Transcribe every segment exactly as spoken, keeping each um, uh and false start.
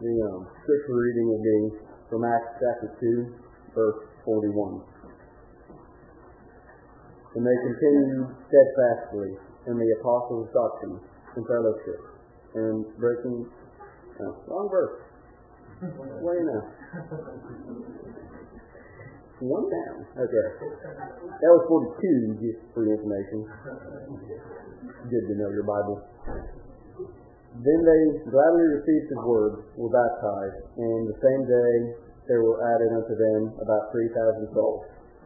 The um, scripture reading will be from Acts chapter two, verse forty-one. And they continued steadfastly in the apostles' doctrine and fellowship, and breaking... No, wrong verse. Way now. One down. Okay. That was forty-two, just for your information. Good to know your Bible. Then they gladly received his word, were baptized, and the same day there were added unto them about three thousand souls.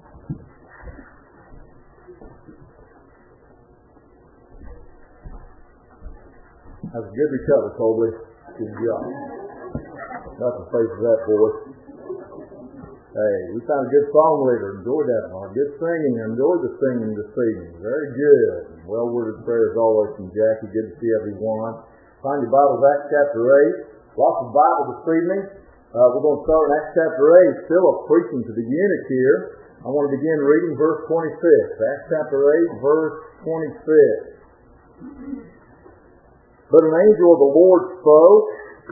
That was a good recovery, Colby. Good job. Nothing faces that, boys. Hey, we found a good song leader. Enjoyed that one. Good singing. Enjoyed the singing this evening. Very good. Well-worded prayers always from Jackie. Good to see everyone. Find your Bibles, Acts chapter eight. Lots of Bible this evening. Uh, we're going to start in Acts chapter eight. Philip preaching to the eunuch here. I want to begin reading verse twenty-six. Acts chapter eight, verse twenty-six. But an angel of the Lord spoke.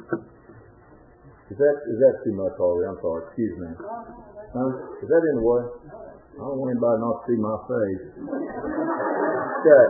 Is that is that too much already? I'm sorry. Excuse me. Huh? Is that in the way? I don't want anybody not to see my face. Okay.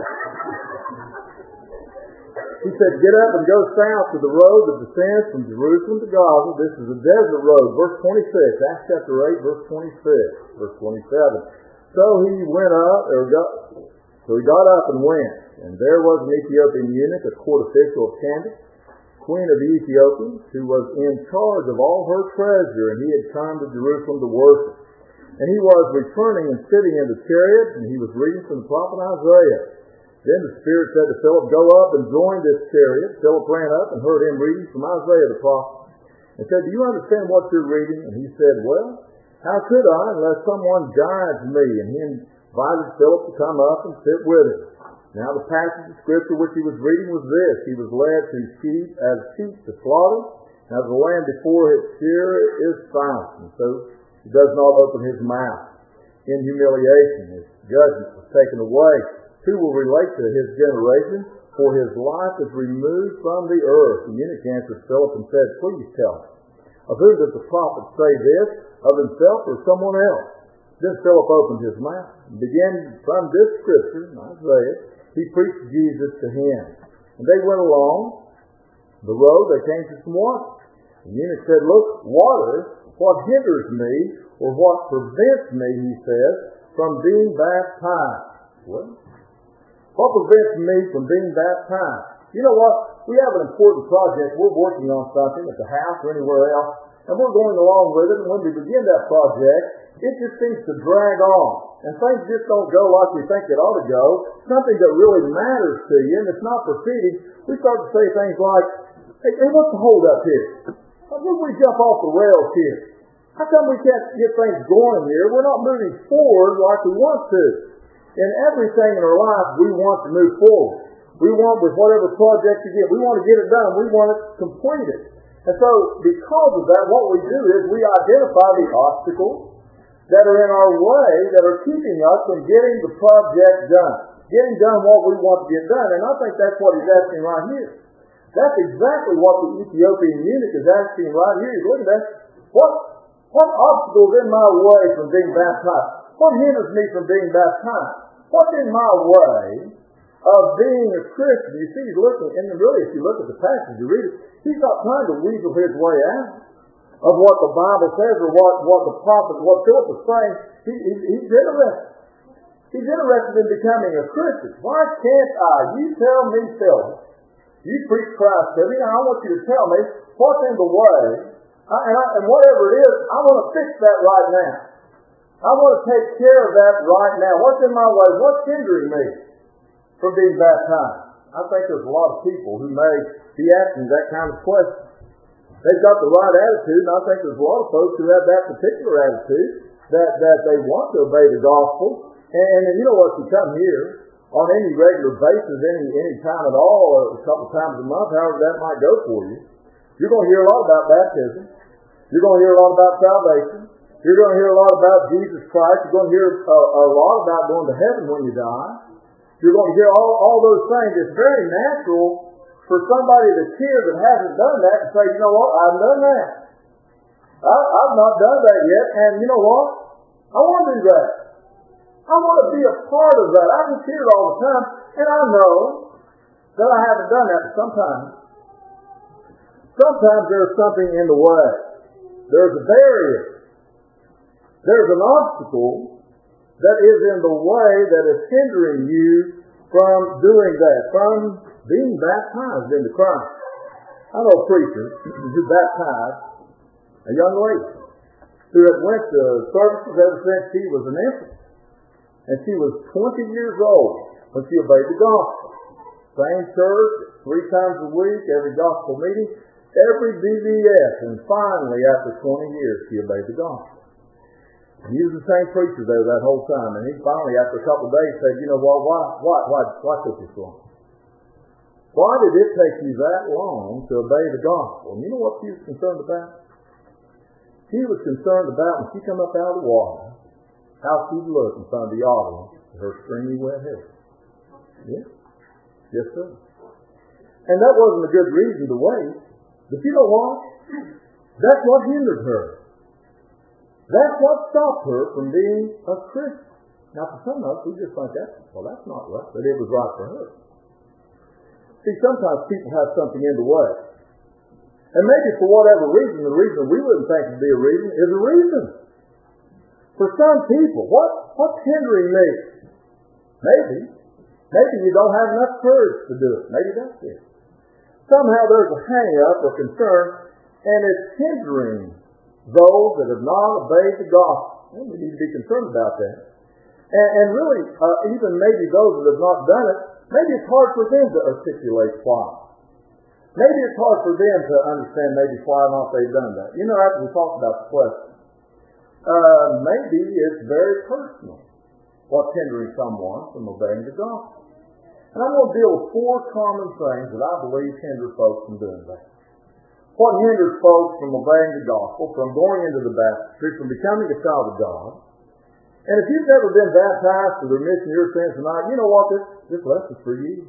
He said, get up and go south to the road that descends from Jerusalem to Gaza. This is a desert road. Verse twenty-six. Acts chapter eight, verse twenty-six. Verse twenty-seven. So he went up, or got, so he got up and went. And there was an Ethiopian eunuch, a court official of Candace, queen of the Ethiopians, who was in charge of all her treasure, and he had come to Jerusalem to worship. And he was returning and sitting in the chariot, and he was reading from the prophet Isaiah. Then the Spirit said to Philip, go up and join this chariot. Philip ran up and heard him reading from Isaiah the prophet, and said, do you understand what you're reading? And he said, well, how could I unless someone guides me? And he invited Philip to come up and sit with him. Now the passage of Scripture which he was reading was this: he was led to sheep as sheep to slaughter, and as the lamb before its shearer is silent, and so he does not open his mouth. In humiliation his judgment was taken away. Who will relate to his generation? For his life is removed from the earth. The eunuch answered Philip and said, please tell me, of whom does the prophet say this? Of himself or someone else? Then Philip opened his mouth and began from this scripture, Isaiah. He preached Jesus to him. And they went along the road. They came to some water. The eunuch said, look, water, what hinders me, or what prevents me, he says, from being baptized? Well, what prevents me from being baptized? You know what? We have an important project. We're working on something at the house or anywhere else, and we're going along with it. And when we begin that project, it just seems to drag on. And things just don't go like we think it ought to go. Something that really matters to you, and it's not proceeding, we start to say things like, hey, hey what's the hold up here? How come we jump off the rails here? How come we can't get things going here? We're not moving forward like we want to. In everything in our life, we want to move forward. We want, with whatever project you get, we want to get it done. We want it completed. And so, because of that, what we do is we identify the obstacles that are in our way, that are keeping us from getting the project done, getting done what we want to get done. And I think that's what he's asking right here. That's exactly what the Ethiopian eunuch is asking right here. He's looking at that. What, what obstacles in my way from being baptized? What hinders me from being baptized? What's in my way of being a Christian? You see, he's looking, and really, if you look at the passage, you read it, he's not trying to weasel his way out of what the Bible says or what, what the prophet, what Philip is saying. He, he, he's interested. He's interested in becoming a Christian. Why can't I? You tell me, Philip. You preach Christ to me. Now I want you to tell me what's in the way. I, and, I, and whatever it is, I want to fix that right now. I want to take care of that right now. What's in my way? What's hindering me from being baptized? I think there's a lot of people who may be asking that kind of question. They've got the right attitude, and I think there's a lot of folks who have that particular attitude, that, that they want to obey the gospel. And, and you know what, you come here on any regular basis, any any time at all, or a couple times a month, however that might go for you, you're going to hear a lot about baptism. You're going to hear a lot about salvation. You're going to hear a lot about Jesus Christ. You're going to hear a, a lot about going to heaven when you die. You're going to hear all, all those things. It's very natural for somebody that's here that hasn't done that and say, you know what, I've done that. I, I've not done that yet, and you know what? I want to do that. I want to be a part of that. I just hear it all the time, and I know that I haven't done that, but sometimes, sometimes there's something in the way. There's a barrier. There's an obstacle that is in the way that is hindering you from doing that, from being baptized into Christ. I know a preacher who baptized a young lady who had went to services ever since she was an infant. And she was twenty years old when she obeyed the gospel. Same church, three times a week, every gospel meeting, every D V S. And finally, after twenty years, she obeyed the gospel. And he was the same preacher there that whole time. And he finally, after a couple of days, said, you know what, why, why, why, why took this long? Why did it take you that long to obey the gospel? And you know what she was concerned about? She was concerned about when she come up out of the water, how she'd look in front of the audience with her stringy wet hair. Yeah. Yes, sir. And that wasn't a good reason to wait. But you know what? That's what hindered her. That's what stopped her from being a Christian. Now, for some of us, we just think that, well, that's not right, but it was right for her. See, sometimes people have something in the way. And maybe for whatever reason, the reason we wouldn't think would be a reason is a reason. For some people, what, what's hindering me? Maybe. Maybe you don't have enough courage to do it. Maybe that's it. Somehow there's a hang-up or concern, and it's hindering those that have not obeyed the gospel. Well, we need to be concerned about that. And, and really, uh, even maybe those that have not done it, maybe it's hard for them to articulate why. Maybe it's hard for them to understand maybe why not they've done that. You know, after we talked about the question, uh, maybe it's very personal what's hindering someone from obeying the gospel. And I'm going to deal with four common things that I believe hinder folks from doing that. What hinders folks from obeying the gospel, from going into the baptistry, from becoming a child of God? And if you've never been baptized for the remission of your sins tonight, you know what? This, this lesson's for you.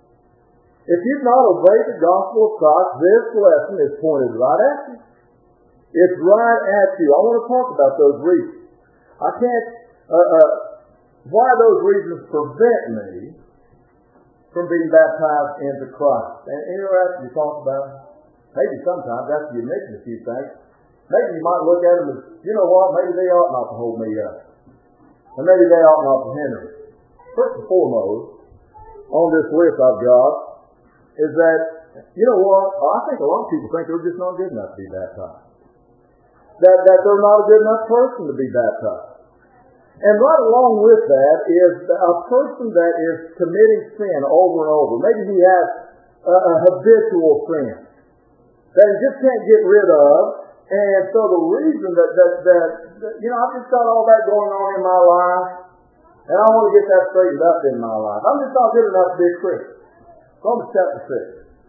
If you've not obeyed the gospel of Christ, this lesson is pointed right at you. It's right at you. I want to talk about those reasons. I can't, uh, uh, why those reasons prevent me from being baptized into Christ. And interesting you talk about it. Maybe sometimes after you mention a few things, maybe you might look at them as, you know what, maybe they ought not to hold me up. And maybe they ought not to hinder me. First and foremost, on this list I've got, is that, you know what, I think a lot of people think they're just not good enough to be baptized. That, that they're not a good enough person to be baptized. And right along with that is a person that is committing sin over and over. Maybe he has a, a habitual sin that he just can't get rid of. And so the reason that, that, that, that, you know, I've just got all that going on in my life, and I want to get that straightened up in my life. I'm just not good enough to be a Christian. Romans chapter six.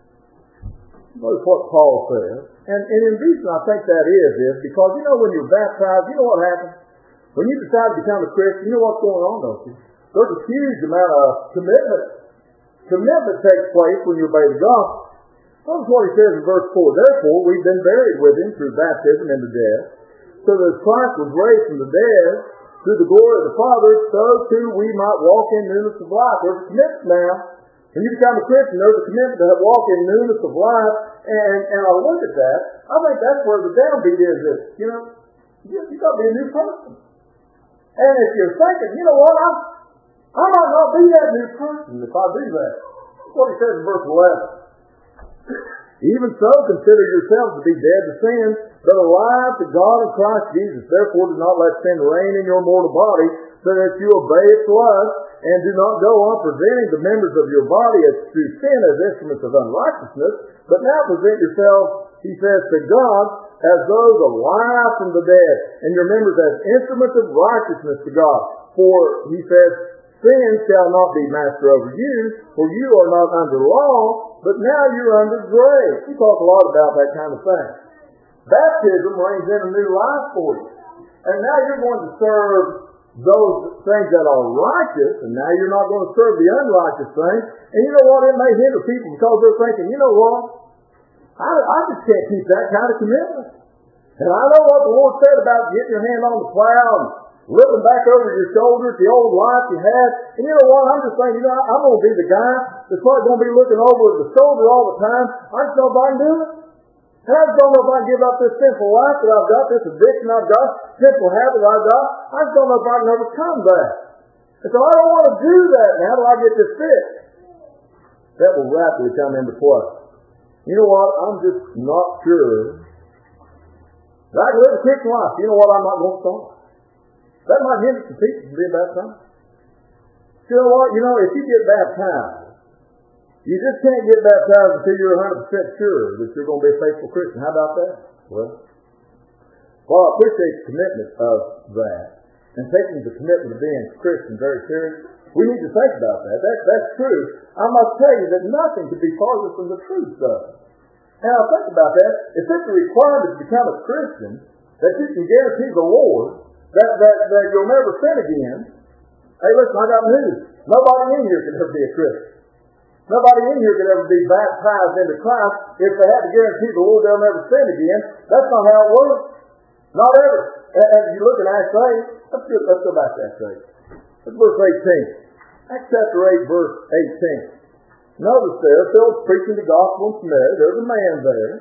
Notice what Paul says. And, and the reason I think that is, is because, you know, when you're baptized, you know what happens? When you decide to become a Christian, you know what's going on, don't you? There's a huge amount of commitment. Commitment takes place when you obey the gospel. Notice what he says in verse four. Therefore, we've been buried with him through baptism into death, so that as Christ was raised from the dead through the glory of the Father, so too we might walk in newness of life. There's a commitment now. When you become a Christian, there's a commitment to walk in newness of life. And, and I look at that, I think that's where the downbeat is. Is you know, you, you got to be a new person. And if you're thinking, you know what, I'm, I might not be that new person if I do that. That's what he says in verse eleven. Even so, consider yourselves to be dead to sin, but alive to God in Christ Jesus. Therefore, do not let sin reign in your mortal body, so that you obey its lust, and do not go on presenting the members of your body as to sin as instruments of unrighteousness, but now present yourselves, he says, to God as those alive from the dead, and your members as instruments of righteousness to God. For, he says, sin shall not be master over you, for you are not under law, but now you're under grace. We talk a lot about that kind of thing. Baptism brings in a new life for you. And now you're going to serve those things that are righteous, and now you're not going to serve the unrighteous things. And you know what? It may hinder people because they're thinking, you know what? I, I just can't keep that kind of commitment. And I know what the Lord said about getting your hand on the plow and looking back over your shoulder at the old life you had. And you know what? I'm just saying, you know, I'm going to be the guy that's probably going to be looking over the shoulder all the time. I just know if I can do it. And I just don't know if I can give up this sinful life that I've got, this addiction I've got, sinful habit I've got. I just don't know if I can overcome that. And so I don't want to do that now till I get this fixed. That will rapidly come into play. You know what? I'm just not sure that I can live a Christian life. You know what? I'm not going to start. That might hinder some people from being baptized. You know what? You know, if you get baptized, you just can't get baptized until you're one hundred percent sure that you're going to be a faithful Christian. How about that? Well, well, I appreciate the commitment of that and taking the commitment of being a Christian very serious. We need to think about that. that. That's true. I must tell you that nothing could be farther from the truth, though. And I think about that. If it's a requirement to become a Christian, that you can guarantee the Lord that, that, that you'll never sin again, hey, listen, I got news. Nobody in here can ever be a Christian. Nobody in here can ever be baptized into Christ if they had to guarantee the Lord they'll never sin again. That's not how it works. Not ever. And, and you look at Acts eight, let's go, let's go back to Acts eight. Let's verse eighteen. Acts chapter eight, verse eighteen. Notice there, Philip's preaching the gospel in Samaria. There's a man there.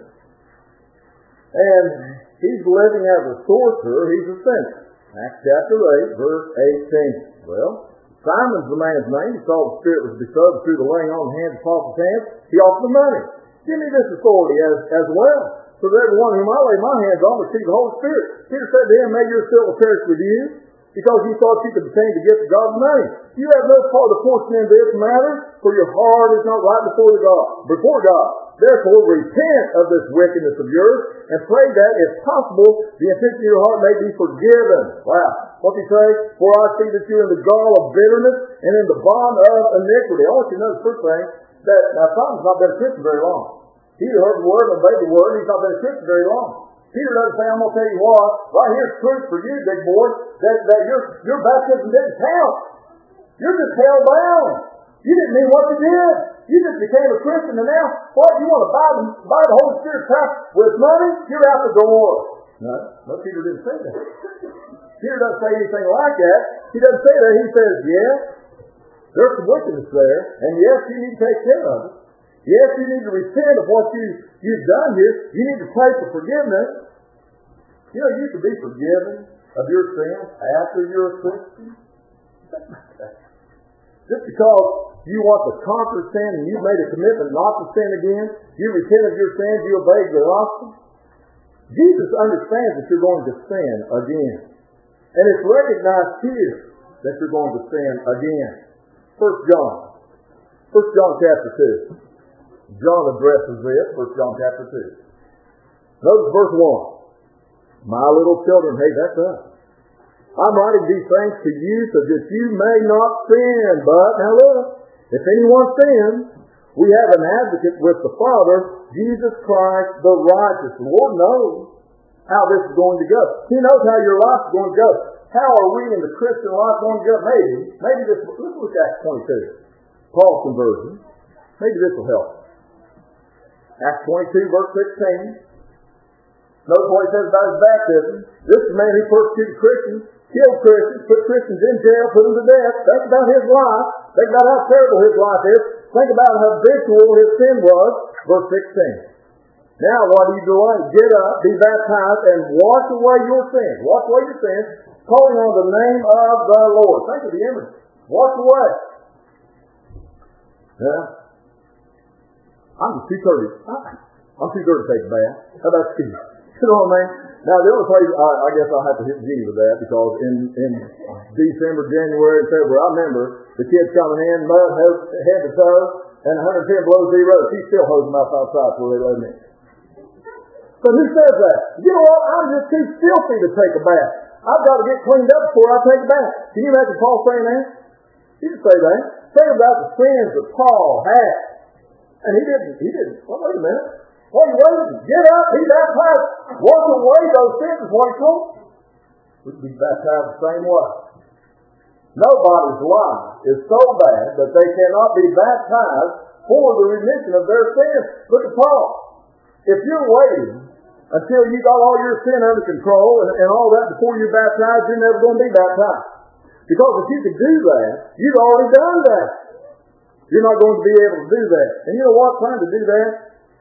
And he's living as a sorcerer. He's a sinner. Acts chapter eight, verse eighteen. Well, Simon's the man's name. He saw the Spirit was bestowed through the laying on of the hands of apostles' hands. He offered the money. Give me this authority as, as well. So that everyone whom I lay my hands on will receive the Holy Spirit. Peter said to him, may your silver perish with you, because you thought you could obtain the gift of God's money. You have no part or portion in this matter, for your heart is not right before God. Before God. Therefore, repent of this wickedness of yours, and pray that, if possible, the intention of your heart may be forgiven. Wow. What's he say? For I see that you're in the gall of bitterness and in the bond of iniquity. I want you to know the first thing, that now Simon's not been a Christian very long. He heard the word and obeyed the word, and he's not been a Christian very long. Peter doesn't say, I'm going to tell you what, right here's proof for you, big boy, that, that your, your baptism didn't count. You're just held bound. You didn't mean what you did. You just became a Christian, and now, what, you want to buy the, buy the Holy Spirit crap with money? You're out the door. No, no, Peter didn't say that. Peter doesn't say anything like that. He doesn't say that. He says, yes, there's some wickedness there, and yes, you need to take care of it. Yes, you need to repent of what you, you've done here. You need to pray for forgiveness. You know, you can be forgiven of your sins after you're a Christian. Just because you want to conquer sin and you've made a commitment not to sin again, you repent of your sins, you obey the gospel. Jesus understands that you're going to sin again. And it's recognized here that you're going to sin again. First John. First John chapter two. John addresses this, First John chapter two. Notice verse one. My little children, hey, that's us. I'm writing these things to you so that you may not sin. But, now look, if anyone sins, we have an advocate with the Father, Jesus Christ the righteous. The Lord knows how this is going to go. He knows how your life is going to go. How are we in the Christian life going to go? Maybe, maybe this, let's look at Acts twenty-two. Paul's conversion. Maybe this will help. Acts twenty-two, verse sixteen. Notice what he says about his baptism. This is a man who persecuted Christians, killed Christians, put Christians in jail, put them to death. Think about his life. Think about how terrible his life is. Think about how habitual his sin was. Verse sixteen. Now, what do you do? Get up, be baptized, and wash away your sins. Wash away your sins, calling on the name of the Lord. Think of the image. Wash away. Yeah. I'm just too dirty. I'm too dirty to take a bath. How about you? You know what I mean? Now, the only place, I, I guess I'll have to hit Gene with that, because in, in December, January, and February, I remember the kids coming in, mud head to toe, and one hundred ten below zero. She's still hosing them up outside before they let them in. But who says that? You know what? I'm just too filthy to take a bath. I've got to get cleaned up before I take a bath. Can you imagine Paul saying that? He didn't say that. Think about the sins that Paul had. And he didn't, he didn't, well, wait a minute. What are you waiting? Get up, be baptized. Wash away those sins is what he told. We can be baptized the same way. Nobody's life is so bad that they cannot be baptized for the remission of their sins. Look at Paul. If you're waiting until you got all your sin under control and, and all that before you're baptized, you're never going to be baptized. Because if you could do that, you've already done that. You're not going to be able to do that. And you know what? Trying to do that,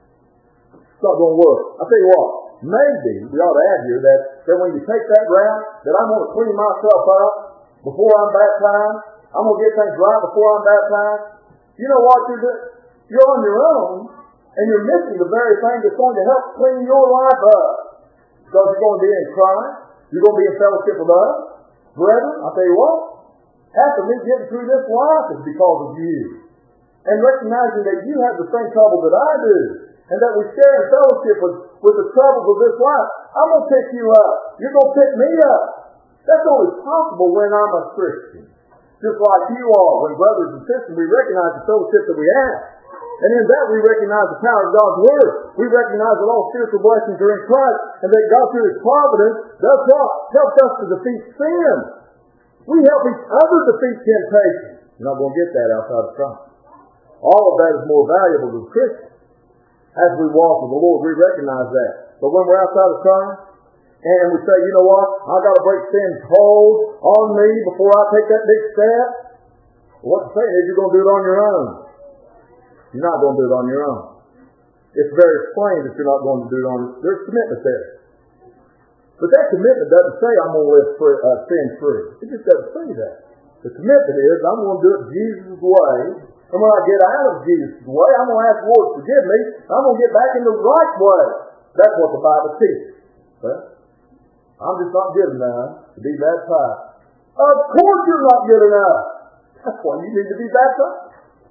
it's not going to work. I'll tell you what. Maybe we ought to add here that, that when you take that route, that I'm going to clean myself up before I'm baptized. I'm going to get things right before I'm baptized. You know what you're doing? You're on your own, and you're missing the very thing that's going to help clean your life up. Because you're going to be in Christ. You're going to be in fellowship with us. Brethren, I'll tell you what. Half of me getting through this life is because of you. And recognizing that you have the same trouble that I do. And that we share in fellowship with, with the troubles of this life. I'm going to pick you up. You're going to pick me up. That's only possible when I'm a Christian. Just like you are. When brothers and sisters, we recognize the fellowship that we have. And in that we recognize the power of God's Word. We recognize that all spiritual blessings are in Christ. And that God through His providence does what? Helps us to defeat sin. We help each other defeat temptation. You're not going to get that outside of Christ. All of that is more valuable to the Christian. As we walk with the Lord, we recognize that. But when we're outside of Christ, and we say, you know what, I've got to break sin's hold on me before I take that big step. Well, what you're saying is you're going to do it on your own. You're not going to do it on your own. It's very plain that you're not going to do it on your own. There's commitment there. But that commitment doesn't say I'm going to live free, uh, sin-free. It just doesn't say that. The commitment is I'm going to do it Jesus' way. And when I get out of Jesus' way, I'm going to ask the Lord to forgive me. I'm going to get back in the right way. That's what the Bible teaches. Well, I'm just not good enough to be baptized. Of course you're not good enough. That's why you need to be baptized.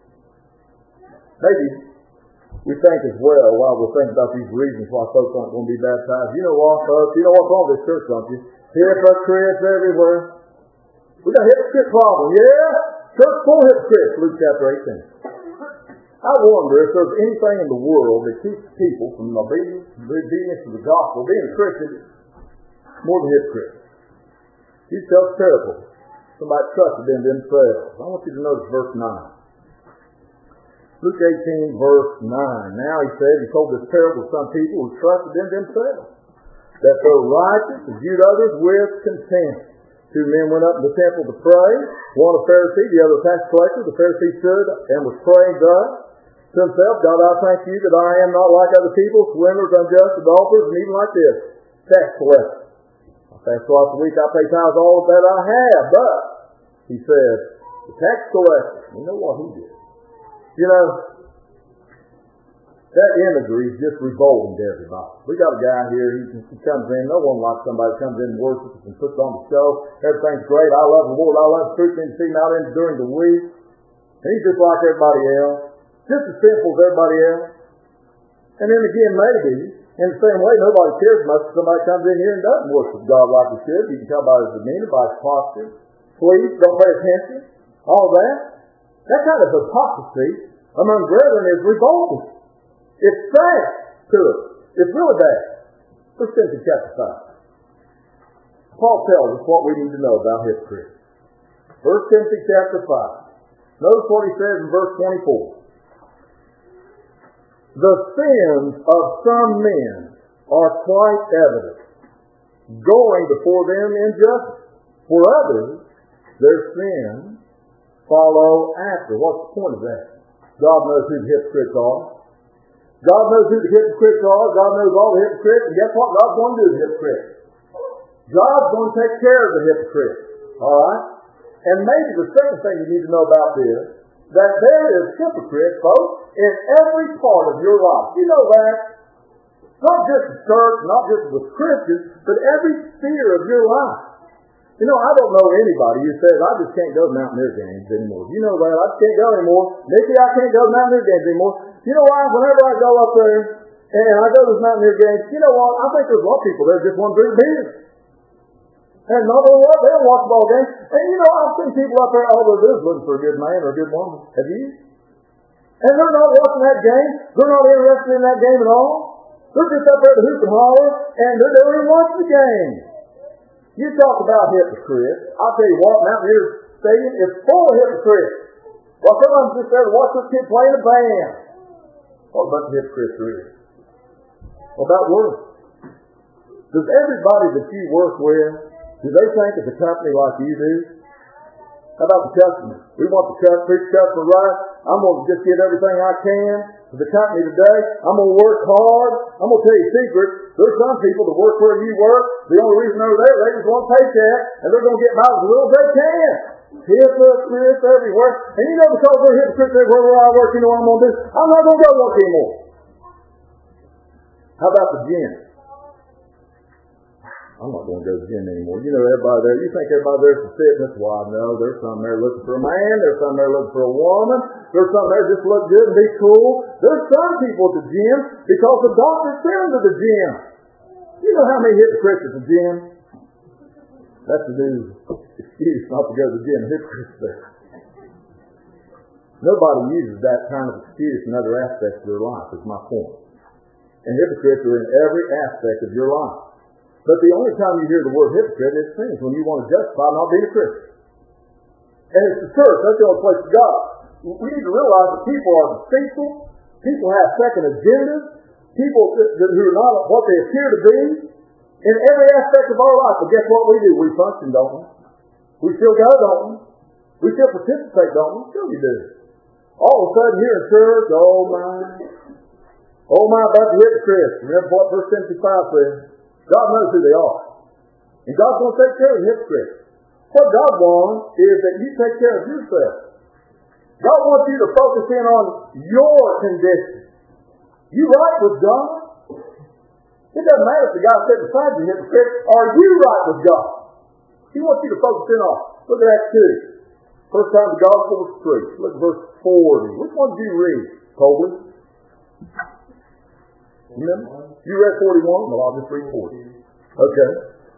Maybe we think as well, while we're thinking about these reasons why folks aren't going to be baptized. You know what, folks? You know what's wrong with this church, don't you? Hypocrites everywhere. We got a hypocrite problem, yeah? Church full of hypocrites, Luke chapter eighteen. I wonder if there's anything in the world that keeps people from obedience, obedience to the gospel, being a Christian, more than hypocrites. You self-terrible. Somebody trusted in themselves. I want you to notice verse nine. Luke eighteen, verse nine. Now he said, he told this parable to some people who trusted in themselves, that though righteous, and viewed others with contempt. Two men went up to the temple to pray, one a Pharisee, the other a tax collector. The Pharisee stood and was praying thus to himself, God, I thank you that I am not like other people, swindlers, unjust, adulterers, and even like this tax collector. I fast twice a week, I pay tithes all that I have. But, he said, the tax collector, you know what he did? You know, that imagery is just revolting to everybody. We got a guy here, he, he comes in, no one likes somebody who comes in and worships and puts on the show. Everything's great, I love the Lord, I love preaching, see him out in during the week. And he's just like everybody else, just as simple as everybody else. And then again, maybe, in the same way, nobody cares much if somebody comes in here and doesn't worship God like he should. You can tell by his demeanor, by his posture. Please, don't pay attention. All that. That kind of hypocrisy among brethren is revolting. It's sad to us. It's really bad. First Timothy chapter five. Paul tells us what we need to know about hypocrites. First Timothy chapter five. Notice what he says in verse twenty-four. The sins of some men are quite evident, going before them in justice. For others, their sins follow after. What's the point of that? God knows who the hypocrites are. God knows who the hypocrites are. God knows all the hypocrites. And guess what? God's going to do to the hypocrites. God's going to take care of the hypocrites. All right? And maybe the second thing you need to know about this, that there is hypocrites, folks, in every part of your life. You know that? Not just in church, not just with Christians, but every sphere of your life. You know, I don't know anybody who says, I just can't go to Mountaineer games anymore. You know that. I just can't go anymore. Nicky, I can't go to Mountaineer games anymore. You know why? Whenever I go up there and I go to those Mountaineer games, you know what? I think there's a lot of people there just want to drink beer. And not only that, they don't watch ball games. And you know, I've seen people up there, all they're doing is looking for a good man or a good woman. Have you? And they're not watching that game. They're not interested in that game at all. They're just up there to hoop and holler, and they don't even watch the game. You talk about hypocrites. I'll tell you what, Mountaineers stadium is full of hypocrites. Well, some of them just there to watch this kid play in a band. What about the hypocrites there is? What about work? Does everybody that you work with, do they think it's a company like you do? How about the customer? We want the customer right. I'm going to just give everything I can to the company today. I'm going to work hard. I'm going to tell you a secret. There's some people that work where you work. The only reason they're there, they just want a paycheck, and they're going to get by as little as they can. Hypocrites everywhere. And you know, because we're hypocrites everywhere where I work, you know what I'm going to do? I'm not going to go work anymore. How about the gym? I'm not going to go to the gym anymore. You know, everybody there, you think everybody there's for fitness. Well, no, there's some there looking for a man. There's some there looking for a woman. There's some there just look good and be cool. There's some people at the gym because the doctor sent them to the gym. You know how many hypocrites at the gym? That's the new excuse not to go to the gym. Hypocrites there. Nobody uses that kind of excuse in other aspects of their life, is my point. And hypocrites are in every aspect of your life. But the only time you hear the word hypocrite is things when you want to justify not being a Christian. And it's the church. That's the only place to go. We need to realize that people are deceitful. People have second agendas. People that, that, who are not what they appear to be in every aspect of our life. But guess what we do? We function, don't we? We still go, don't we? We still participate, don't we? Sure we do. All of a sudden here in church, oh my. Oh my, about the hypocrites. Remember what verse seventy-five says? God knows who they are. And God's going to take care of the hypocrites. What God wants is that you take care of yourself. God wants you to focus in on your condition. You right with God? It doesn't matter if the guy sitting beside you, hypocrite. Are you right with God? He wants you to focus in on. Look at Acts two. First time the gospel was preached. Look at verse forty. Which one did you read, Colby? Remember? You read forty-one? Well, I'll just read forty. Okay.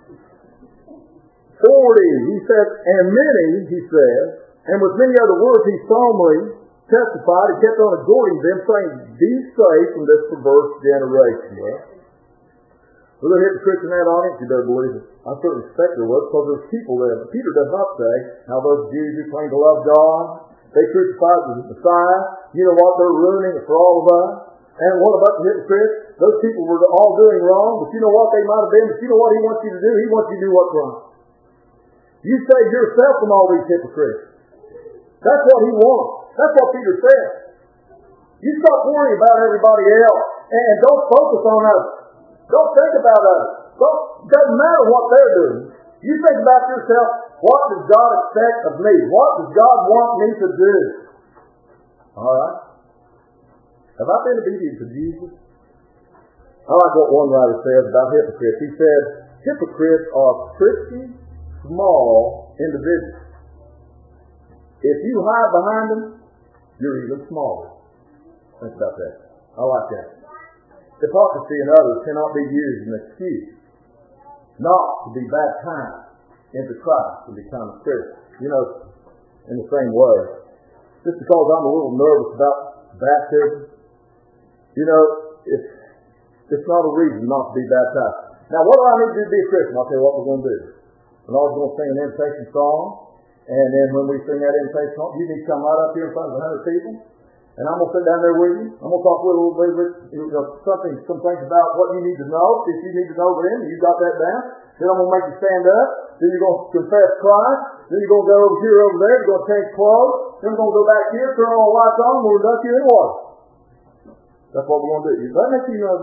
forty, he says, and many, he says, and with many other words he solemnly testified and kept on exhorting them, saying, be saved from this perverse generation. Well, were there hypocrites in that audience? You better believe it. I certainly expect there was, because there's people there. But Peter does not say how those Jews who claim to love God, they crucified the Messiah. You know what? They're ruining it for all of us. And what about the hypocrites? Those people were all doing wrong, but you know what they might have been? But you know what he wants you to do? He wants you to do what's right. You save yourself from all these hypocrites. That's what he wants. That's what Peter said. You stop worrying about everybody else, and don't focus on others. Don't think about others. Don't, doesn't matter what they're doing. You think about yourself. What does God expect of me? What does God want me to do? All right. Have I been obedient to Jesus? I like what one writer says about hypocrites. He said, hypocrites are pretty small individuals. If you hide behind them, you're even smaller. Think about that. I like that. Hypocrisy in others cannot be used as an excuse not to be baptized into Christ and become a Christian. You know, in the same way, just because I'm a little nervous about baptism, you know, it's, it's not a reason not to be baptized. Now, what do I need to do to be a Christian? I'll tell you what we're going to do. We're always going to sing an invitation song, and then when we sing that invitation song, you need to come right up here in front of a hundred people, and I'm going to sit down there with you. I'm going to talk with a little bit, you know, something, some things about what you need to know. If you need to know then, you got that down. Then I'm going to make you stand up. Then you're going to confess Christ. Then you're going to go over here, over there. You're going to change clothes. Then we're going to go back here, turn all the lights on, and we'll dunk you in water. That's what we're going to do. Does that make you know?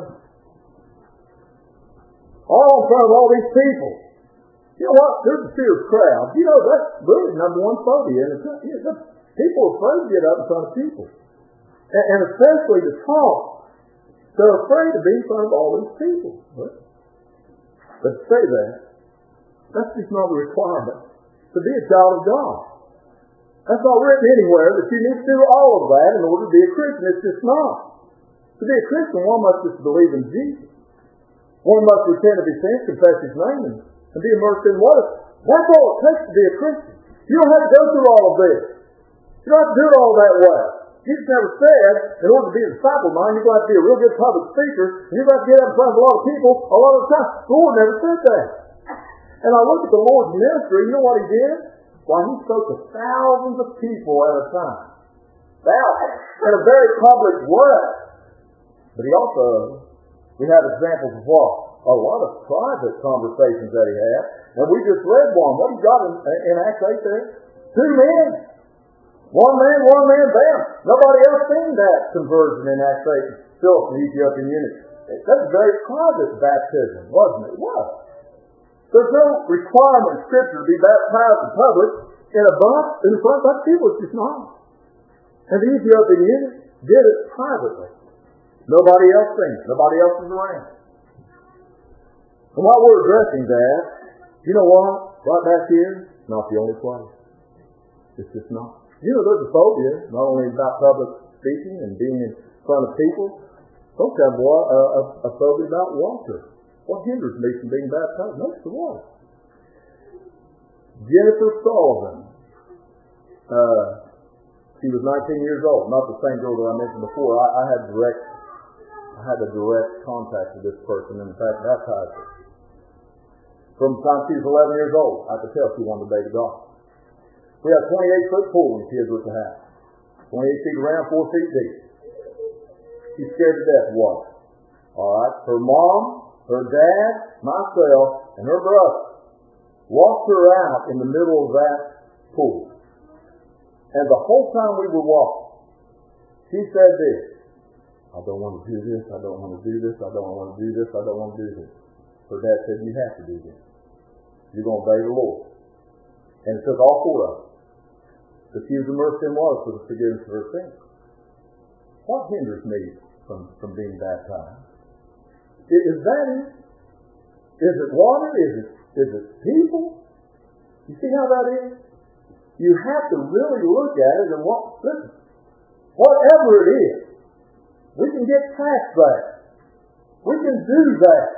All in front of all these people. You know what? There's a fear of crowds. You know, that's really number one phobia. And people are afraid to get up in front of people. And, and especially to talk. They're afraid to be in front of all these people. But to say that, that's just not a requirement to be a child of God. That's not written anywhere that you need to do all of that in order to be a Christian. It's just not. To be a Christian, one must just believe in Jesus. One must repent of his sins, confess his name, and, and be immersed in water. That's all it takes to be a Christian. You don't have to go through all of this. You don't have to do it all that way. Jesus never said, in order to be a disciple of mine, you're going to have to be a real good public speaker, and you're going to have to get up in front of a lot of people a lot of the time. The Lord never said that. And I look at the Lord's ministry, you know what he did? Why, he spoke to thousands of people at a time. Thousands. In a very public way. But he also, we have examples of what? A lot of private conversations that he had. And we just read one. What he got in, in Acts eight there? Two men. One man, one man, bam. Nobody else seen that conversion in Acts eight. Philip, the Ethiopian eunuch. That's a very private baptism, wasn't it? It was. There's no requirement in Scripture to be baptized in public in a bunch, in front of a bunch of people. It's just not. And the Ethiopian eunuch did it privately. Nobody else seen it. Nobody else was around. And while we're addressing that, you know what? Right back here, not the only place. It's just not. You know, there's a phobia, not only about public speaking and being in front of people. Folks have a, a, a phobia about water. What hinders me from being baptized? No, it's the water. Jennifer Sullivan. Uh, she was nineteen years old. Not the same girl that I mentioned before. I, I had direct, I had a direct contact with this person, and in fact, baptized her. From the time she was eleven years old, I could tell she wanted to obey God. We had a twenty-eight foot pool when the kids were at the house. twenty-eight feet around, four feet deep. She's scared to death of water. All right. Her mom, her dad, myself, and her brother walked her out in the middle of that pool. And the whole time we were walking, she said this: I don't want to do this, I don't want to do this, I don't want to do this, I don't want to do this. Her dad said, you have to do this. You're going to obey the Lord. And it took all four of us. But she was immersed in water for the forgiveness of her sins. What hinders me from, from being baptized? Is, is that it? Is it water? Is it, is it people? You see how that is? You have to really look at it and what, listen, whatever it is, we can get past that. We can do that.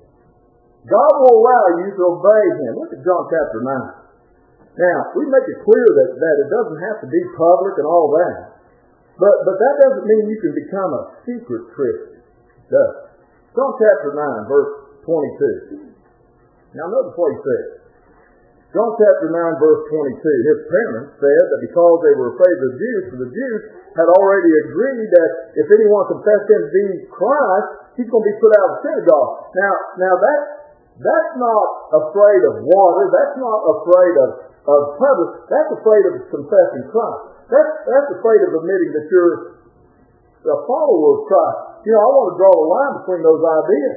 God will allow you to obey Him. Look at John chapter nine. Now, we make it clear that, that it doesn't have to be public and all that. But but that doesn't mean you can become a secret Christian. It does. John chapter nine, verse twenty-two. Now notice what he says. John chapter nine, verse twenty-two. His parents said that because they were afraid of the Jews, for the Jews had already agreed that if anyone confessed him to be Christ, he's going to be put out of the synagogue. Now, now that that's not afraid of water. That's not afraid of, of public. That's afraid of confessing Christ. That's, that's afraid of admitting that you're a follower of Christ. You know, I want to draw a line between those ideas.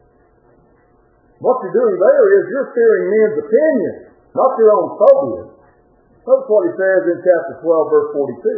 What you're doing there is you're fearing men's opinions, not your own phobia. Notice what he says in chapter twelve, verse forty-two.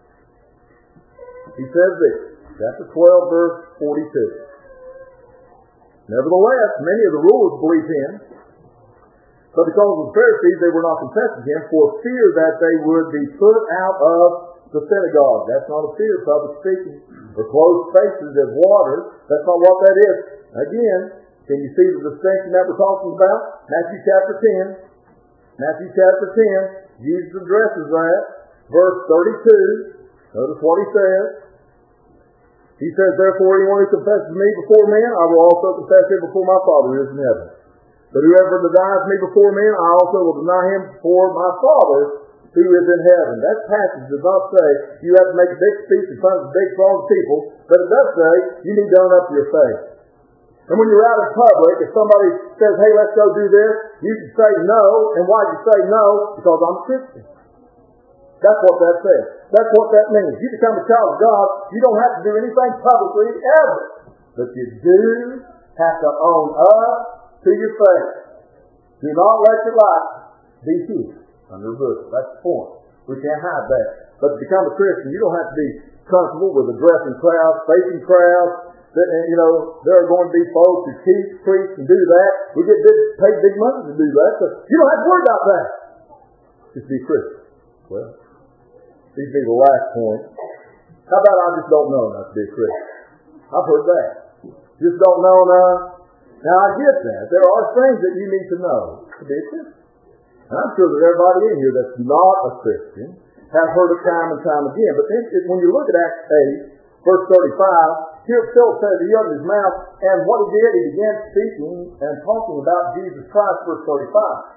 He says this, chapter twelve, verse forty-two. Nevertheless, many of the rulers believed him, but because of the Pharisees, they were not confessing him for fear that they would be put out of the synagogue. That's not a fear of public speaking. Or closed spaces as water. That's not what that is. Again, can you see the distinction that we're talking about? Matthew chapter ten. Matthew chapter ten. Jesus addresses that. Verse thirty-two. Notice what he says. He says, therefore, anyone who confesses me before men, I will also confess him before my Father who is in heaven. But whoever denies me before men, I also will deny him before my Father who is in heaven. That passage does not say you have to make a big speech in front of a big throng of people, but it does say you need to own up to your faith. And when you're out in public, if somebody says, hey, let's go do this, you can say no. And why do you say no? Because I'm a Christian. That's what that says. That's what that means. You become a child of God, you don't have to do anything publicly ever. But you do have to own up to your faith. Do not let your life be hid under a bushel. That's the point. We can't hide that. But to become a Christian, you don't have to be comfortable with addressing crowds, facing crowds. That, you know, there are going to be folks who teach, preach, and do that. We get big, paid big money to do that. So you don't have to worry about that. Just be a Christian. Well, this be the last point. How about I just don't know enough to be a Christian? I've heard that. Just don't know enough. Now I get that. There are things that you need to know to be a Christian. And I'm sure that everybody in here that's not a Christian have heard it time and time again. But then when you look at Acts eight, verse thirty-five, here Philip says he opened his mouth, and what he did, he began speaking and talking about Jesus Christ, verse thirty-five.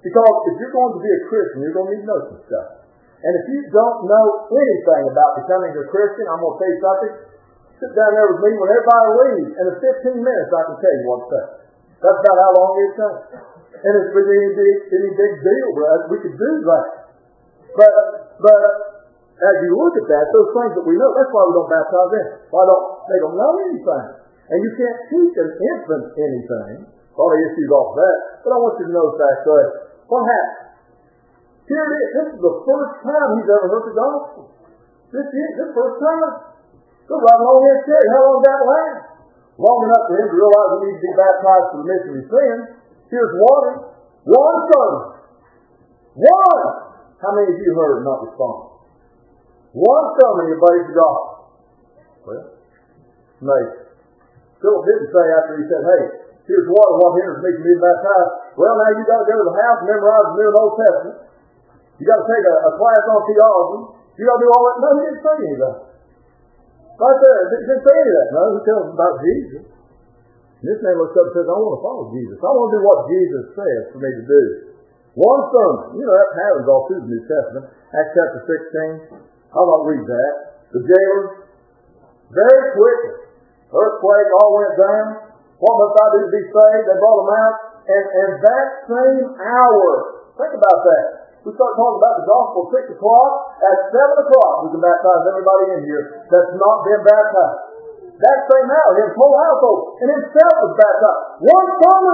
Because if you're going to be a Christian, you're going to need to know some stuff. And if you don't know anything about becoming a Christian, I'm going to tell you something. Sit down there with me when everybody leaves, and in fifteen minutes I can tell you what to say. That's about how long it takes. And it's really any big, any big deal, right? We could do that. But, but as you look at that, those things that we know, that's why we don't baptize them. Why don't they don't know anything? And you can't teach an infant anything. All the issues off that. But I want you to notice that. So, what happened? Here it is. This is the first time he's ever heard the gospel. This is the first time. So right along here said, how long did that last? Long enough for him to realize he needs to be baptized for the remission of his sins. Here's water. One sermon. One. How many of you heard and not responded? One sermon you obeyed the gospel. Well, amazing. Philip didn't say after he said, hey, here's water, what hinders me from being baptized? Well, now you got to go to the house and memorize the New and Old Testament. You got to take a, a class on theology. You got to do all that. No, he didn't say any of that. Right there, he didn't say any of that. No, he tells them about Jesus. And this man looks up and says, I want to follow Jesus. I want to do what Jesus says for me to do. One sermon. You know, that happens all through the New Testament. Acts chapter sixteen. I won't read that. The jailer, very quickly, earthquake all went down. What must I do to be saved? They brought him out. And, and that same hour, think about that. We start talking about the gospel at six o'clock. At seven o'clock, we can baptize everybody in here that's not been baptized. That same hour, his whole household and himself was baptized. One sermon.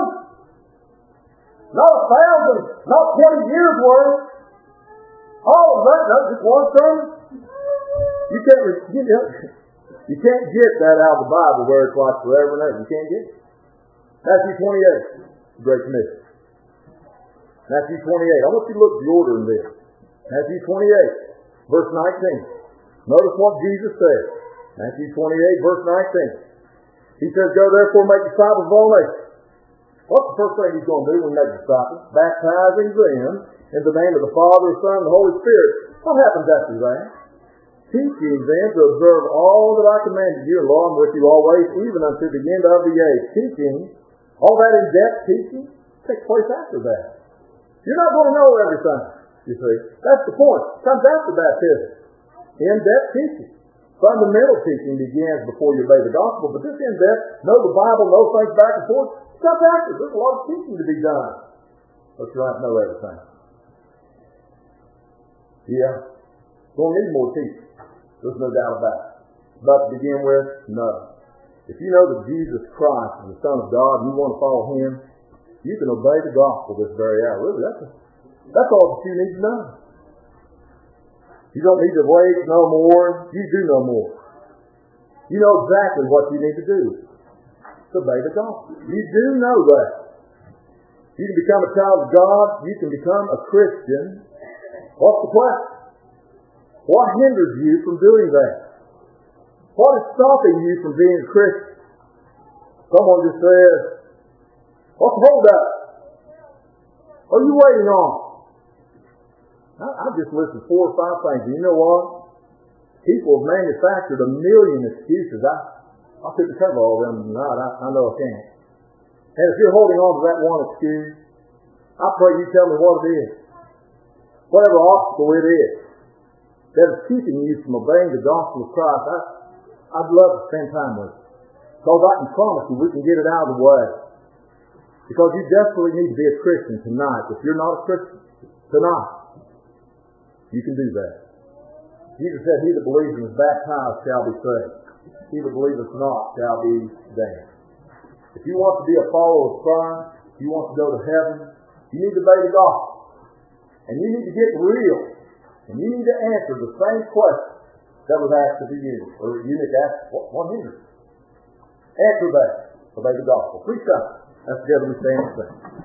Not a thousand, not twenty years worth. All of that, no, just one sermon. You can't, you, know, you can't get that out of the Bible where it's like forever and ever. You can't get it. Matthew twenty-eight, Great Commission. Matthew twenty-eight. I want you to look at the order in this. Matthew twenty-eight, verse nineteen. Notice what Jesus said. Matthew twenty-eight, verse nineteen. He says, go therefore make disciples of all nations. What's the first thing he's going to do when he makes disciples? Baptizing them in the name of the Father, the Son, and the Holy Spirit. What happens after that? Teaching them to observe all that I commanded you, and lo, I'm with you always, even unto the end of the age. Teaching, all that in-depth teaching, takes place after that. You're not going to know everything, you see. That's the point. It comes after baptism. In-depth teaching. Fundamental teaching begins before you obey the gospel, but this in-depth, know the Bible, know things back and forth, comes after. There's a lot of teaching to be done. But you don't know everything. Yeah. Going to need more teaching. There's no doubt about it. But to begin with, no. If you know that Jesus Christ is the Son of God and you want to follow Him, you can obey the gospel this very hour. Really, that's, a, that's all that you need to know. You don't need to wait no more. You do no more. You know exactly what you need to do. To obey the gospel. You do know that. You can become a child of God. You can become a Christian. What's the question? What hinders you from doing that? What is stopping you from being a Christian? Someone just says, what's the hold up? What are you waiting on? I, I just listed four or five things. And you know what? People have manufactured a million excuses. I, I couldn't cover all of them tonight. I, I know I can't. And if you're holding on to that one excuse, I pray you tell me what it is. Whatever obstacle it is that is keeping you from obeying the gospel of Christ, I, I'd love to spend time with you. Because I can promise you we can get it out of the way. Because you desperately need to be a Christian tonight. If you're not a Christian tonight, you can do that. Jesus said, he that believes and is baptized shall be saved. He that believeth not shall be damned. If you want to be a follower of Christ, if you want to go to heaven, you need to obey the gospel. And you need to get real. And you need to answer the same question that was asked of the eunuch. Or the eunuch asked, what, what hinders? Answer that. Obey the gospel. Please come. Let's together we stand and sing.